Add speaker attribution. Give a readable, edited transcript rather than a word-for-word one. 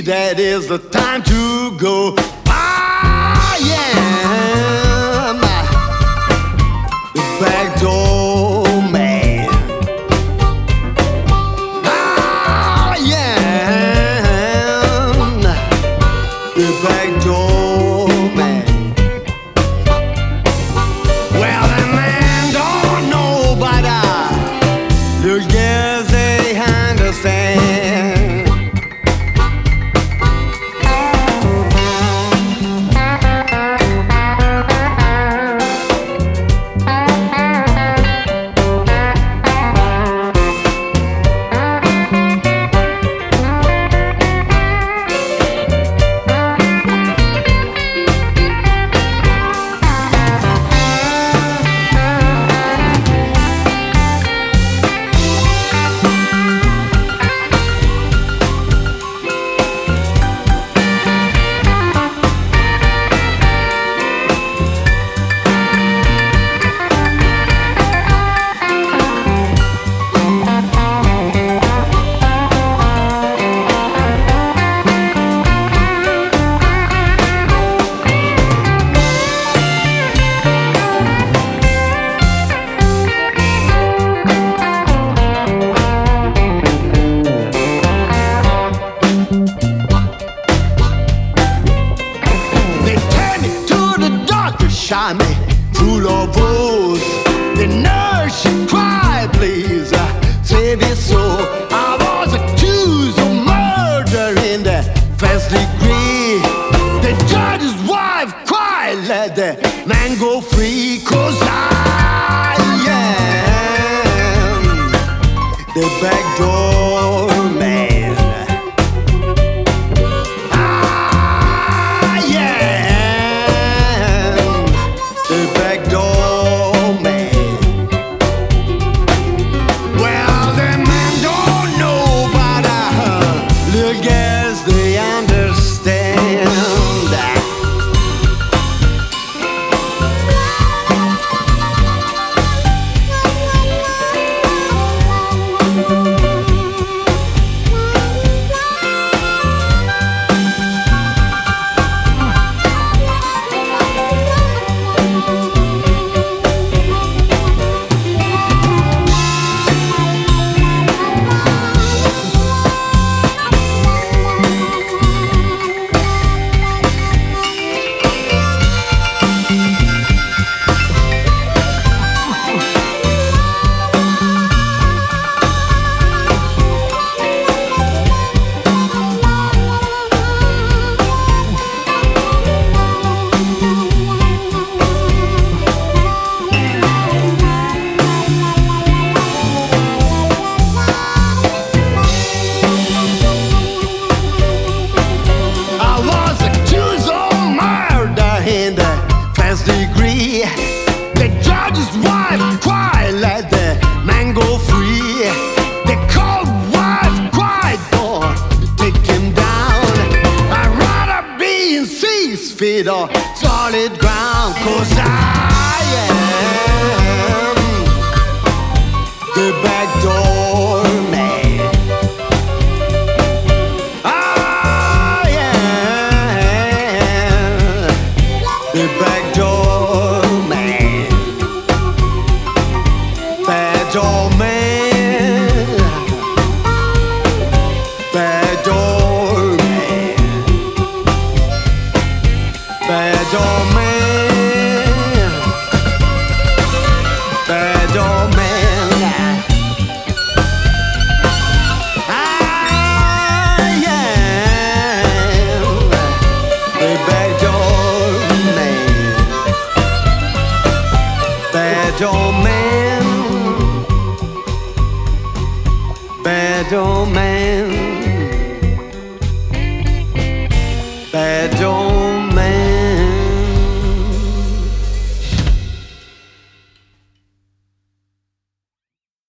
Speaker 1: that is the time to go. I am the back door man. I am the back door man. Well, the man don't know, but I look as they understand. Shine me full of woes. The nurse she cried, please save his soul. I was accused of murder in the first degree. The judge's wife cried, let the man go free. 'Cause I am the back door man. Degree. The judge's wife cried, let the man go free. The cold wife cried, oh, take him down. I'd rather be in 6 feet or solid ground. 'Cause I am the back door man. I am the back door. Bad old man, bad old